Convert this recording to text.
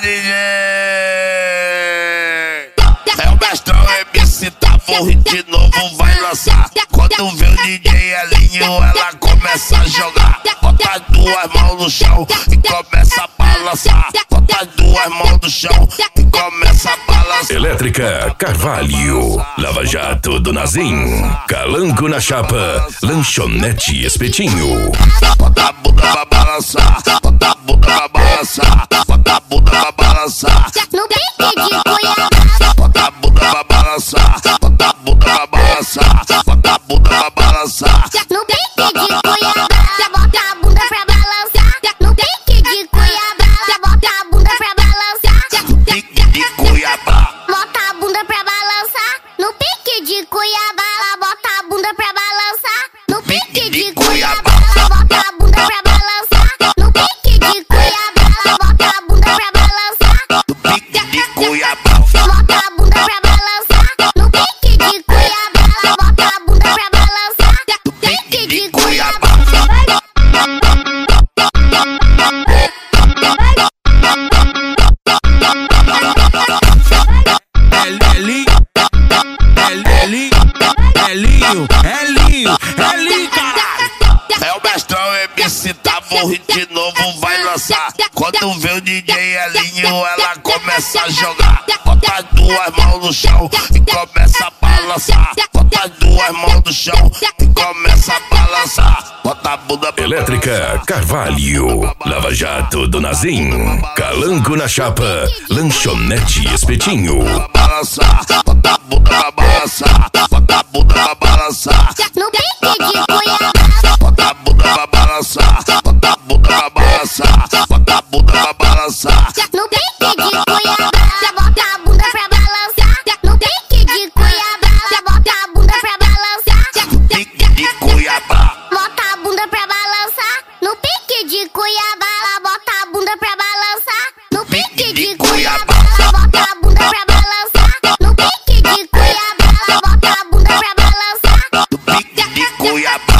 DJ. É o mestrão MC, tá morre de novo, vai lançar. Quando vê o DJ Elinho, ela começa a jogar. Bota as duas mãos no chão e começa a balançar. Bota as duas mãos no chão e começa a balançar. Elétrica Carvalho, Lava Jato do Nazim, Calango na Chapa, Lanchonete Espetinho. Bota a bunda pra balançar, bota a bunda pra balançar, bota a bunda pra balançar. No pique de Cuiabá. Bota a bunda pra balançar, bota a bunda pra balançar, bota a bunda pra balançar. No pique de Cuiabá. Já bota a bunda pra balançar. No pique de Cuiabá. Já bota a bunda pra balançar. No pique de Cuiabá. Bota a bunda pra balançar. No pique de Cuiabá. Ela bota a bunda pra balançar. No pique de Cuiabá. Ela bota a bunda pra balançar. No pique de Cuiabá. Ela bota a bunda pra balançar. No pique de Cuiabá. Bota a bunda pra balançar. No pique de Cuiabá. Ela bota a bunda pra balançar. No pique de Cuiabá. Elinho, caralho. É o mestrão MC, tá morre de novo, vai lançar. Quando vê o DJ Elinho, ela começa a jogar. Bota as duas mãos no chão e começa a balançar. Bota as duas mãos no chão e começa a balançar. Bota a bunda pra Elétrica Carvalho, Lava Jato do Nazim, Calango na Chapa, Lanchonete Espetinho. balançar, bota a bunda pra balançar, bota a bunda pra balançar. No pique de Cuiabá. Bota a bunda pra balançar, bota a bunda pra balançar, bota a bunda pra balançar. No pique de Cuiabá. Já bota a bunda pra balançar. No pique de Cuiabá. Já bota a bunda pra balançar. No pique de Cuiabá. Bota a bunda pra balançar. No pique de Cuiabá. Ela bota a bunda pra balançar. No pique de Cuiabá. Ela bota a bunda pra balançar. No pique de Cuiabá. Ela bota a bunda pra balançar. No pique de Cuiabá.